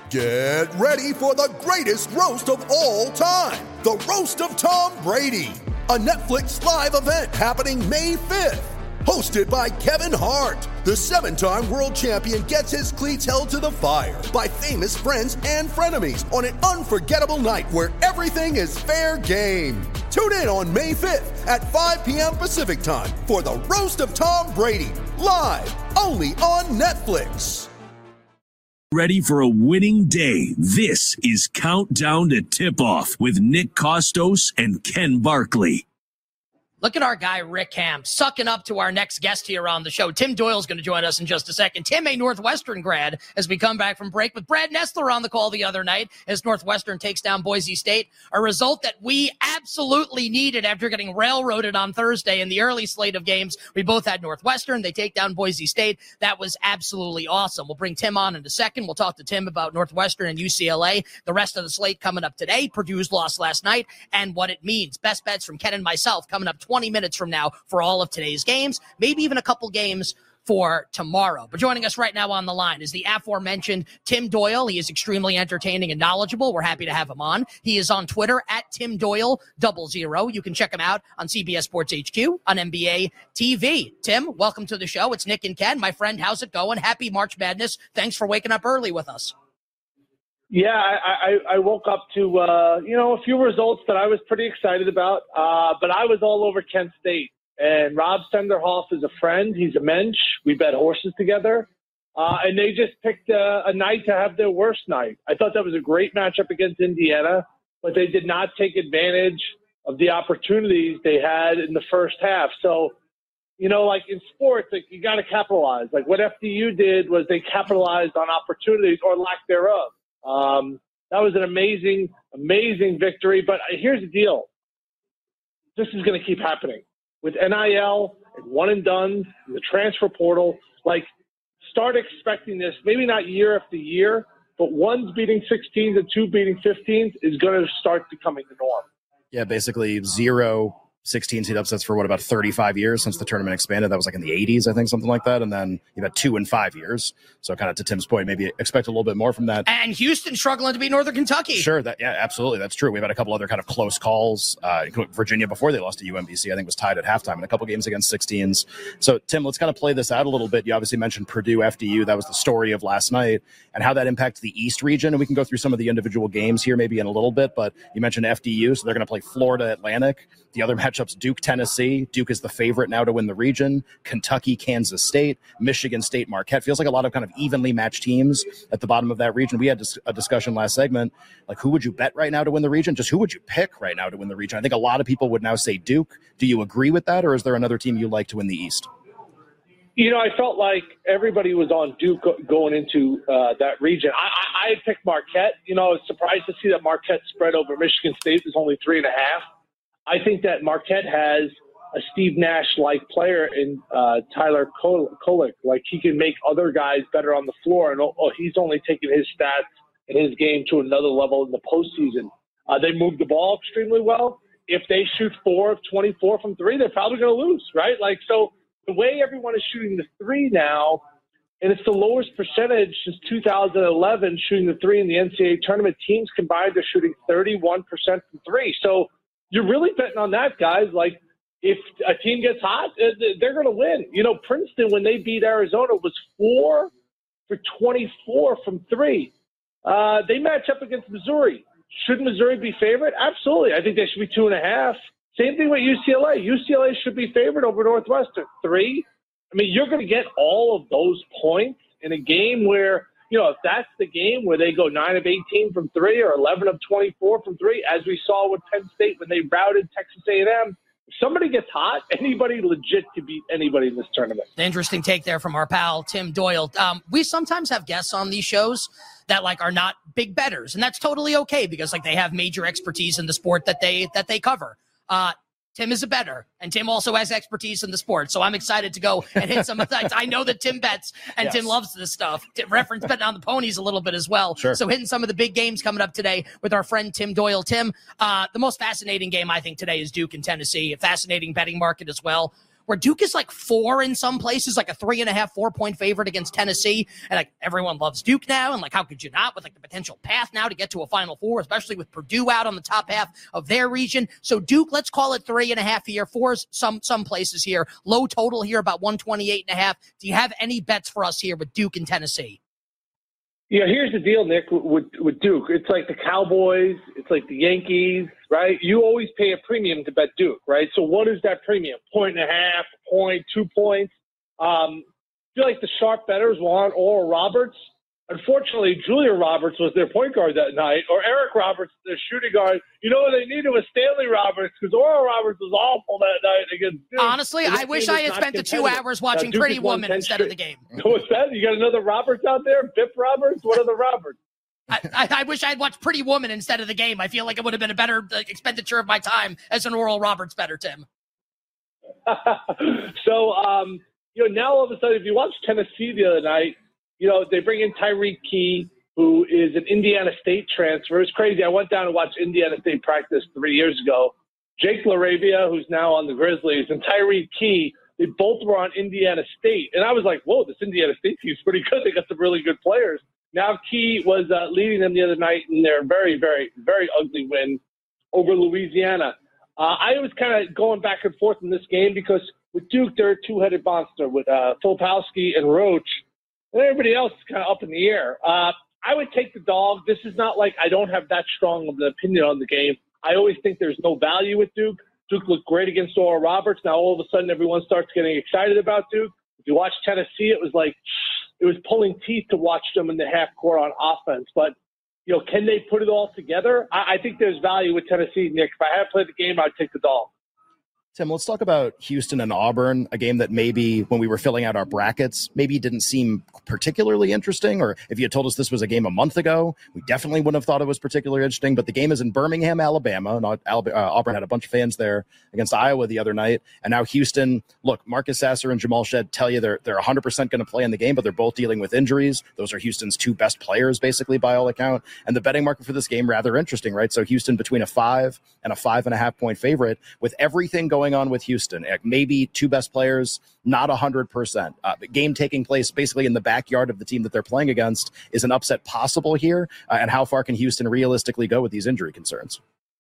Get ready for the greatest roast of all time, the Roast of Tom Brady, a Netflix live event happening May 5th. Hosted by Kevin Hart, the 7-time world champion gets his cleats held to the fire by famous friends and frenemies on an unforgettable night where everything is fair game. Tune in on May 5th at 5 p.m. Pacific time for the Roast of Tom Brady, live only on Netflix. Ready for a winning day? This is Countdown to Tip-Off with Nick Kostos and Ken Barkley. Look at our guy, Rick Ham, sucking up to our next guest here on the show. Tim Doyle's going to join us in just a second. Tim, a Northwestern grad, as we come back from break with Brad Nessler on the call the other night as Northwestern takes down Boise State, a result that we absolutely needed after getting railroaded on Thursday in the early slate of games. We both had Northwestern. They take down Boise State. That was absolutely awesome. We'll bring Tim on in a second. We'll talk to Tim about Northwestern and UCLA. The rest of the slate coming up today. Purdue's loss last night and what it means. Best bets from Ken and myself coming up 20 minutes from now for all of today's games, maybe even a couple games for tomorrow. But joining us right now on the line is the aforementioned Tim Doyle. He is extremely entertaining and knowledgeable. We're happy to have him on. He is on Twitter at Tim Doyle 00. You can check him out on CBS Sports HQ on NBA TV. Tim, welcome to the show. It's Nick and Ken. My friend, how's it going? Happy March Madness. Thanks for waking up early with us. Yeah, I woke up to, a few results that I was pretty excited about, but I was all over Kent State. And Rob Senderhoff is a friend. He's a mensch. We bet horses together. And they just picked a night to have their worst night. I thought that was a great matchup against Indiana, but they did not take advantage of the opportunities they had in the first half. So, like in sports, like you got to capitalize. Like what FDU did was they capitalized on opportunities or lack thereof. That was an amazing, amazing victory. But here's the deal. This is going to keep happening with NIL and one and done, the transfer portal. Like, start expecting this, maybe not year after year, but one's beating 16s and two beating 15s is going to start becoming the norm. Yeah, basically 0 16-seed upsets for about 35 years since the tournament expanded. That was like in the 80s, I think, something like that. And then you've had 2 in 5 years. So kind of to Tim's point, maybe expect a little bit more from that. And Houston struggling to beat Northern Kentucky. Sure. Yeah, absolutely. That's true. We've had a couple other kind of close calls. Virginia, before they lost to UMBC, I think was tied at halftime in a couple games against 16s. So Tim, let's kind of play this out a little bit. You obviously mentioned Purdue, FDU. That was the story of last night and how that impacts the East region. And we can go through some of the individual games here maybe in a little bit, but you mentioned FDU. So they're going to play Florida Atlantic. The other matchups, Duke, Tennessee. Duke is the favorite now to win the region. Kentucky, Kansas State, Michigan State, Marquette. Feels like a lot of kind of evenly matched teams at the bottom of that region. We had a discussion last segment, like who would you bet right now to win the region? Just who would you pick right now to win the region? I think a lot of people would now say Duke. Do you agree with that, or is there another team you like to win the East? I felt like everybody was on Duke going into that region. I picked Marquette. I was surprised to see that Marquette spread over Michigan State was only 3.5. I think that Marquette has a Steve Nash-like player in Tyler Kolek. Like, he can make other guys better on the floor, and he's only taken his stats and his game to another level in the postseason. They move the ball extremely well. If they shoot 4 of 24 from 3, they're probably going to lose, right? Like, so the way everyone is shooting the 3 now, and it's the lowest percentage since 2011 shooting the 3 in the NCAA tournament. Teams combined are shooting 31% from 3. So you're really betting on that, guys. Like, if a team gets hot, they're going to win. Princeton, when they beat Arizona, was 4 for 24 from 3. They match up against Missouri. Should Missouri be favored? Absolutely. I think they should be 2.5. Same thing with UCLA. UCLA should be favored over Northwestern. 3. I mean, you're going to get all of those points in a game where, if that's the game where they go 9 of 18 from 3 or 11 of 24 from 3, as we saw with Penn State when they routed Texas A&M, if somebody gets hot, anybody legit could beat anybody in this tournament. Interesting take there from our pal, Tim Doyle. We sometimes have guests on these shows that are not big bettors, and that's totally okay because they have major expertise in the sport that they cover. Tim is a bettor, and Tim also has expertise in the sport. So I'm excited to go and hit some of that. I know that Tim bets, and yes. Tim loves this stuff. Reference betting on the ponies a little bit as well. Sure. So hitting some of the big games coming up today with our friend Tim Doyle. Tim, the most fascinating game I think today is Duke and Tennessee. A fascinating betting market as well. where Duke is like 4 in some places, like a 3.5, 4-point favorite against Tennessee. And like everyone loves Duke now. And like, how could you not, with like the potential path now to get to a Final Four, especially with Purdue out on the top half of their region. So Duke, let's call it 3.5 here. 4's some places here. Low total here, about 128.5. Do you have any bets for us here with Duke and Tennessee? Yeah, here's the deal, Nick, with Duke. It's like the Cowboys. It's like the Yankees, right? You always pay a premium to bet Duke, right? So what is that premium? 1.5 point, 2 points. I feel like the sharp bettors want Oral Roberts. Unfortunately, Julia Roberts was their point guard that night, or Eric Roberts, their shooting guard. You know what they needed was Stanley Roberts, because Oral Roberts was awful that night against Duke. Honestly, I wish I had spent the 2 hours watching Pretty Woman instead of the game. What's that? You got another Roberts out there? Bip Roberts? What are the Roberts? I wish I had watched Pretty Woman instead of the game. I feel like it would have been a better expenditure of my time as an Oral Roberts better, Tim. So, now all of a sudden, if you watch Tennessee the other night, they bring in Tyreek Key, who is an Indiana State transfer. It's crazy. I went down and watched Indiana State practice 3 years ago. Jake LaRavia, who's now on the Grizzlies, and Tyreek Key, they both were on Indiana State. And I was like, whoa, this Indiana State team's pretty good. They got some really good players. Now Key was leading them the other night in their very, very, very ugly win over Louisiana. I was kind of going back and forth in this game because with Duke, they're a two-headed monster with Filipowski and Roach. And everybody else is kind of up in the air. I would take the dog. This is not like I don't have that strong of an opinion on the game. I always think there's no value with Duke. Duke looked great against Oral Roberts. Now all of a sudden everyone starts getting excited about Duke. If you watch Tennessee, it was pulling teeth to watch them in the half court on offense. But, can they put it all together? I think there's value with Tennessee, Nick. If I had played the game, I'd take the dog. Tim, let's talk about Houston and Auburn, a game that maybe when we were filling out our brackets, maybe didn't seem particularly interesting. Or if you had told us this was a game a month ago, we definitely wouldn't have thought it was particularly interesting. But the game is in Birmingham, Alabama. Auburn had a bunch of fans there against Iowa the other night. And now Houston, look, Marcus Sasser and Jamal Shead tell you they're 100% going to play in the game, but they're both dealing with injuries. Those are Houston's 2 best players, basically, by all account. And the betting market for this game, rather interesting, right? So Houston between a 5 and a 5.5 point favorite with everything going on with Houston, maybe 2 best players, not 100%. Game taking place basically in the backyard of the team that they're playing against. Is an upset possible here? And how far can Houston realistically go with these injury concerns?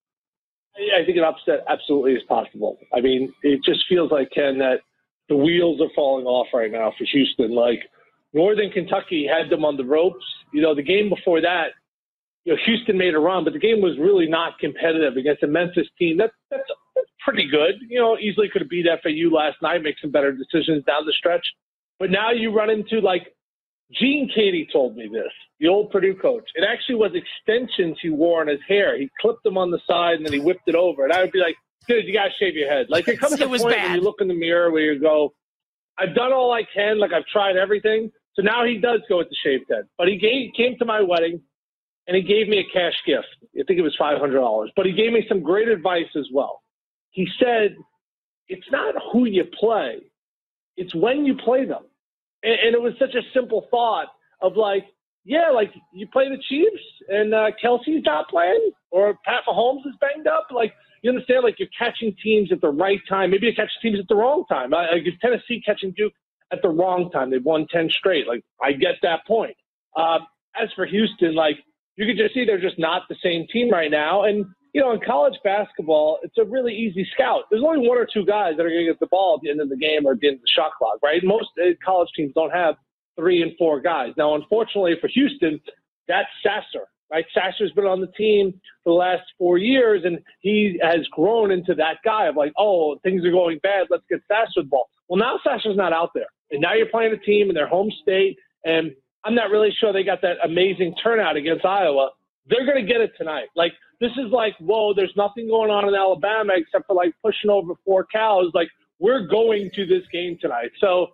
I think an upset absolutely is possible. I mean, it just feels like, Ken, that the wheels are falling off right now for Houston. Like, Northern Kentucky had them on the ropes. The game before that, Houston made a run, but the game was really not competitive against a Memphis team. That's pretty good. Easily could have beat FAU last night, make some better decisions down the stretch. But now you run into, like, Gene Katie told me this, the old Purdue coach. It actually was extensions he wore in his hair. He clipped them on the side and then he whipped it over. And I would be like, dude, you got to shave your head. Like, there comes a point when you look in the mirror where you go, I've done all I can. Like, I've tried everything. So now he does go with the shaved head. But he came to my wedding and he gave me a cash gift. I think it was $500. But he gave me some great advice as well. He said, it's not who you play, it's when you play them. And it was such a simple thought of like, yeah, like you play the Chiefs and Kelsey's not playing or Pat Mahomes is banged up. Like, you understand, like you're catching teams at the right time. Maybe you catch teams at the wrong time. Like if Tennessee catching Duke at the wrong time, they've won 10 straight. Like, I get that point. As for Houston, like you can just see they're just not the same team right now. And, in college basketball, it's a really easy scout. There's only 1 or 2 guys that are going to get the ball at the end of the game or at the end of the shot clock, right? Most college teams don't have 3 and 4 guys. Now, unfortunately for Houston, that's Sasser, right? Sasser's been on the team for the last 4 years, and he has grown into that guy of like, oh, things are going bad, let's get Sasser the ball. Well, now Sasser's not out there, and now you're playing a team in their home state, and I'm not really sure they got that amazing turnout against Iowa. They're going to get it tonight. Like, this is like, whoa, there's nothing going on in Alabama except for like pushing over 4 cows. Like, we're going to this game tonight. So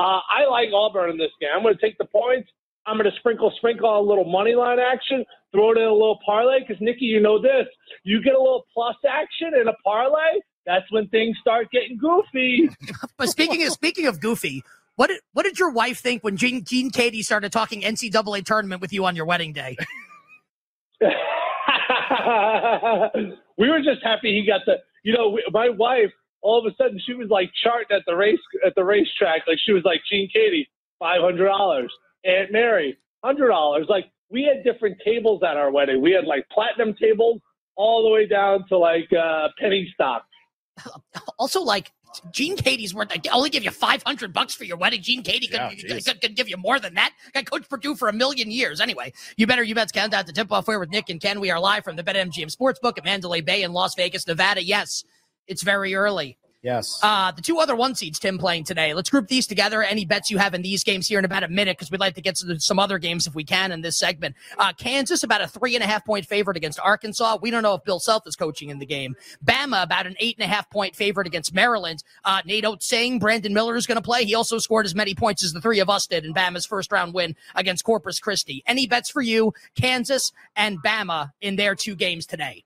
I like Auburn in this game. I'm going to take the points. I'm going to sprinkle a little money line action, throw it in a little parlay. Because, Nikki, you know this. You get a little plus action in a parlay, that's when things start getting goofy. But speaking of goofy, what did your wife think when Gene Katie started talking NCAA tournament with you on your wedding day? We were just happy he got my wife, all of a sudden she was like charting at the racetrack. Like she was like, Gene Katie, $500. Aunt Mary, $100. Like we had different tables at our wedding. We had like platinum tables all the way down to like penny stock. Also, like Gene Katie's worth. I only give you $500 for your wedding. Gene Katie could give you more than that. I coached Purdue for 1,000,000 years. Anyway, You Bet's Countdown to Tip Off here with Nick and Ken. We are live from the BetMGM Sportsbook at Mandalay Bay in Las Vegas, Nevada. Yes, it's very early. Yes. The 2 other 1 seeds, Tim, playing today. Let's group these together. Any bets you have in these games here in about a minute, because we'd like to get to some other games if we can in this segment. Kansas, about a 3.5-point favorite against Arkansas. We don't know if Bill Self is coaching in the game. Bama, about an 8.5-point favorite against Maryland. Nate Oates saying Brandon Miller is going to play. He also scored as many points as the 3 of us did in Bama's first-round win against Corpus Christi. Any bets for you, Kansas and Bama, in their 2 games today?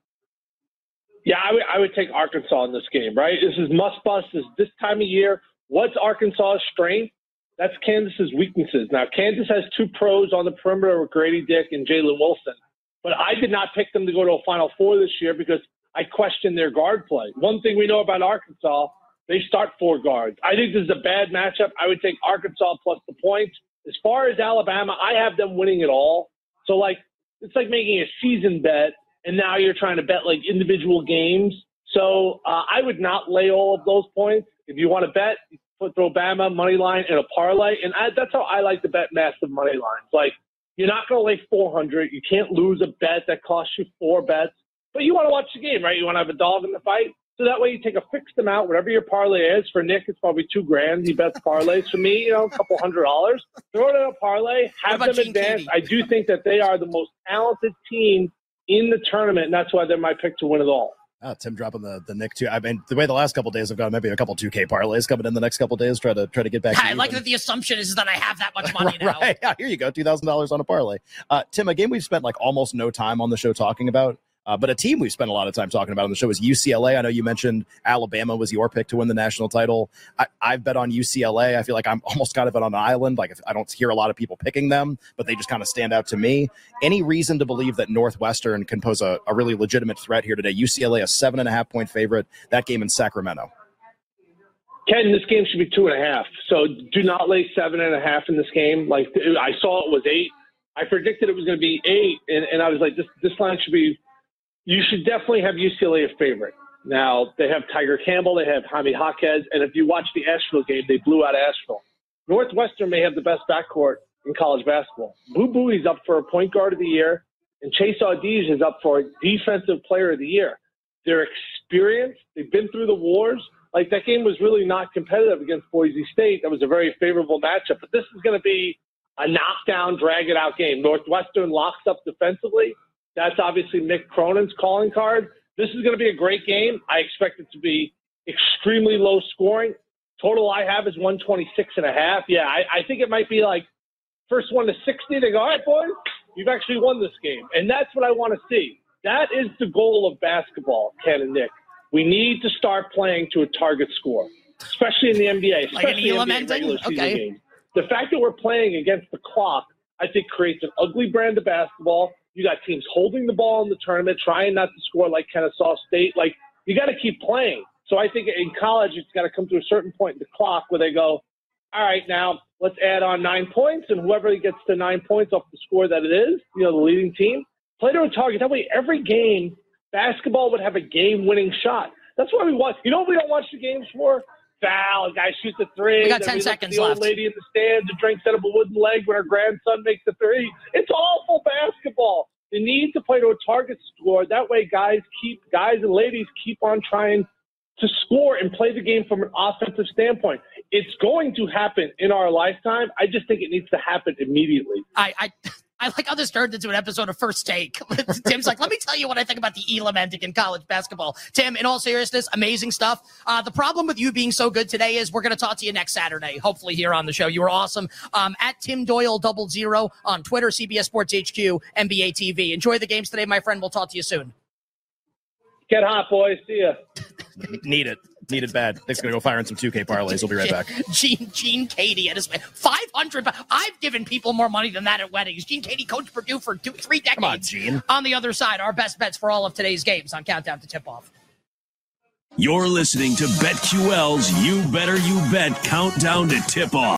Yeah, I would take Arkansas in this game, right? This is must-bust. This time of year. What's Arkansas's strength? That's Kansas's weaknesses. Now, Kansas has 2 pros on the perimeter with Grady Dick and Jalen Wilson. But I did not pick them to go to a Final Four this year because I questioned their guard play. One thing we know about Arkansas, they start 4 guards. I think this is a bad matchup. I would take Arkansas plus the points. As far as Alabama, I have them winning it all. So, it's like making a season bet. And now you're trying to bet like individual games. So I would not lay all of those points. If you want to bet, throw Bama, money line, and a parlay. And that's how I like to bet massive money lines. Like, you're not going to lay 400. You can't lose a bet that costs you 4 bets. But you want to watch the game, right? You want to have a dog in the fight. So that way you take a fixed amount, whatever your parlay is. For Nick, it's probably $2,000. He bets parlays. For me, a couple $100. Throw it in a parlay. Have them advance. I do think that they are the most talented team in the tournament, and that's why they're my pick to win it all. Tim dropping the Nick too. I mean, the way the last couple of days have gone, maybe a couple 2K parlays coming in the next couple of days. Try to get back. I like that the assumption is that I have that much money now. Right. Yeah, here you go, $2,000 on a parlay. Tim, a game we've spent like almost no time on the show talking about. But a team we've spent a lot of time talking about on the show is UCLA. I know you mentioned Alabama was your pick to win the national title. I've bet on UCLA. I feel like I'm almost kind of on an island. Like, I don't hear a lot of people picking them, but they just kind of stand out to me. Any reason to believe that Northwestern can pose a really legitimate threat here today? UCLA, a 7.5-point favorite. That game in Sacramento. Ken, this game should be 2.5. So do not lay 7.5 in this game. Like, I saw it was 8. I predicted it was going to be 8, and I was like, this line should be. You should definitely have UCLA a favorite. Now, they have Tiger Campbell, they have Jaime Jaquez, and if you watch the Asheville game, they blew out Asheville. Northwestern may have the best backcourt in college basketball. Boo Buie's up for a point guard of the year, and Chase Audige is up for a defensive player of the year. They're experienced. They've been through the wars. Like, that game was really not competitive against Boise State. That was a very favorable matchup. But this is going to be a knockdown, drag-it-out game. Northwestern locks up defensively. That's obviously Mick Cronin's calling card. This is going to be a great game. I expect it to be extremely low scoring. Total I have is 126.5. Yeah, I think it might be like first one to 60. They go, all right, boys, you've actually won this game. And that's what I want to see. That is the goal of basketball, Ken and Nick. We need to start playing to a target score, especially in the NBA, especially in the NBA regular season games. The fact that we're playing against the clock, I think, creates an ugly brand of basketball. You got teams holding the ball in the tournament, trying not to score like Kennesaw State. Like, you got to keep playing. So I think in college, it's got to come to a certain point in the clock where they go, all right, now let's add on 9 points, and whoever gets to 9 points off the score that it is, the leading team, play to a target. That way, every game, basketball would have a game-winning shot. That's why we watch. You know what we don't watch the games for? Foul, a guy shoots a 3. We got 10 seconds left. The old lady in the stands who drinks out of a wooden leg when her grandson makes a 3. It's awful basketball. They need to play to a target score. That way, guys and ladies keep on trying to score and play the game from an offensive standpoint. It's going to happen in our lifetime. I just think it needs to happen immediately. I like how this turned into an episode of First Take. Tim's like, let me tell you what I think about the Elam ending in college basketball. Tim, in all seriousness, amazing stuff. The problem with you being so good today is we're going to talk to you next Saturday, hopefully here on the show. You were awesome. At Tim Doyle 00 on Twitter, CBS Sports HQ, NBA TV. Enjoy the games today, my friend. We'll talk to you soon. Get hot, boys. See ya. Need it bad. Nick's gonna go fire in some 2K parlays. We'll be right back. Gene Katie at his $500. I've given people more money than that at weddings. Gene Katie coached Purdue for 3 decades. Come on, Gene. On the other side, our best bets for all of today's games on Countdown to Tip Off. You're listening to BetQL's You Better You Bet Countdown to Tip-Off.